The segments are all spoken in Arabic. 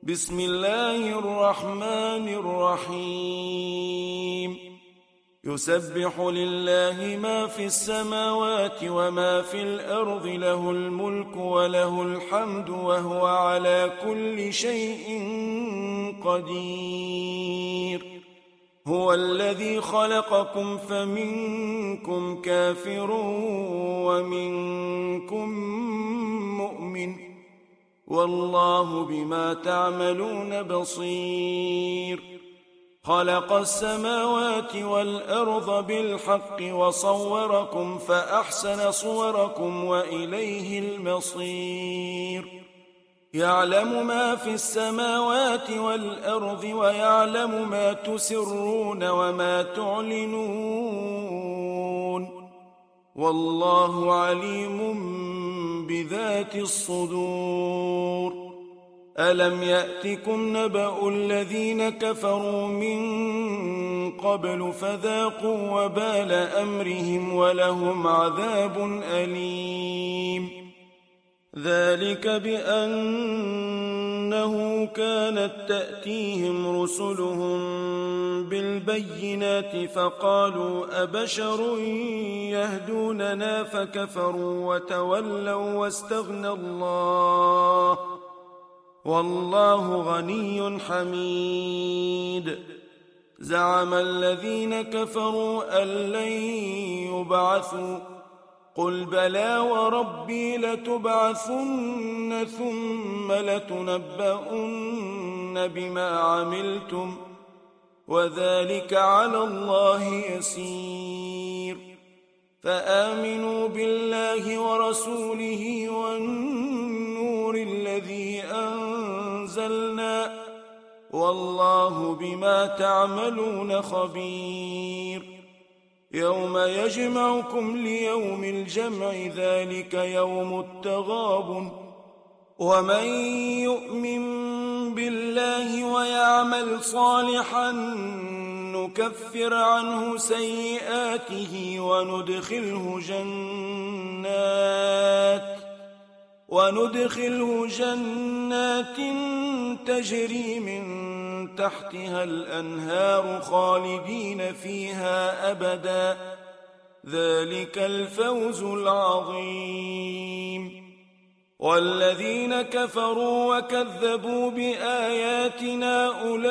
بسم الله الرحمن الرحيم يسبح لله ما في السماوات وما في الأرض له الملك وله الحمد وهو على كل شيء قدير هو الذي خلقكم فمنكم كافر ومنكم مؤمن والله بما تعملون بصير خلق السماوات والأرض بالحق وصوركم فأحسن صوركم وإليه المصير يعلم ما في السماوات والأرض ويعلم ما تسرون وما تعلنون والله عليم بذات الصدور ألم يأتكم نبأ الذين كفروا من قبل فذاقوا وبال أمرهم ولهم عذاب أليم ذلك بأنه كانت تأتيهم رسلهم بالبينات فقالوا أبشر يهدوننا فكفروا وتولوا واستغنى الله والله غني حميد زعم الذين كفروا أن لن يبعثوا قل بلى وربي لتبعثن ثم لتنبؤن بما عملتم وذلك على الله يسير فآمنوا بالله ورسوله والنور الذي أنزلنا والله بما تعملون خبير يوم يجمعكم ليوم الجمع ذلك يوم التغابن ومن يؤمن بالله ويعمل صالحا نكفر عنه سيئاته وندخله جنات تجري من تحتها الأنهار خالدين فيها أبدا ذلك الفوز العظيم والذين كفروا وكذبوا بآياتنا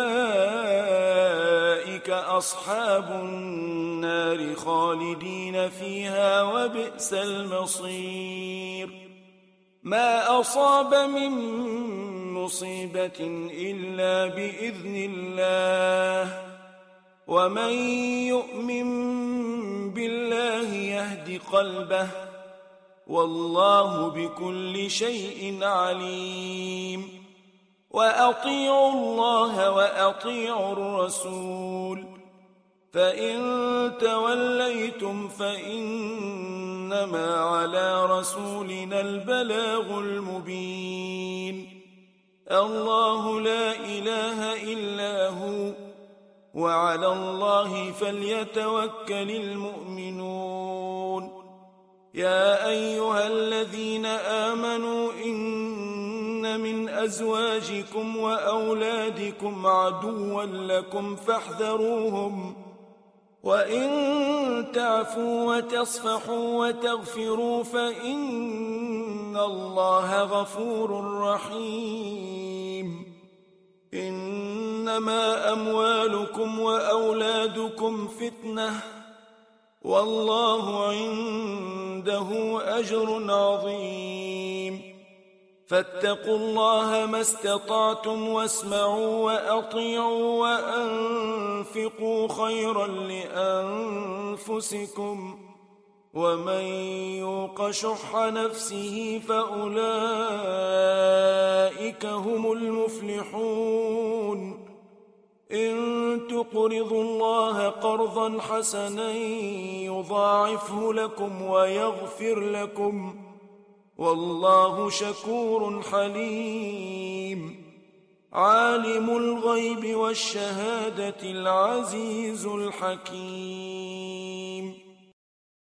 أولئك أصحاب النار خالدين فيها وبئس المصير ما أصاب من مصيبة إلا بإذن الله ومن يؤمن بالله يهد قلبه والله بكل شيء عليم وأطيعوا الله وأطيعوا الرسول فإن توليتم فإنما على رسولنا البلاغ المبين الله لا إله إلا هو وعلى الله فليتوكل المؤمنون يا أيها الذين آمنوا إن من أزواجكم وأولادكم عدوا لكم فاحذروهم وإن تعفوا وتصفحوا وتغفروا فإن الله غفور رحيم إنما أموالكم وأولادكم فتنة والله عنده أجر عظيم فاتقوا الله ما استطعتم واسمعوا وأطيعوا وأنفقوا خيرا لأنفسكم ومن يوق شح نفسه فأولئك هم المفلحون إن تقرضوا الله قرضا حسنا يضاعفه لكم ويغفر لكم والله شكور حليم عالم الغيب والشهادة العزيز الحكيم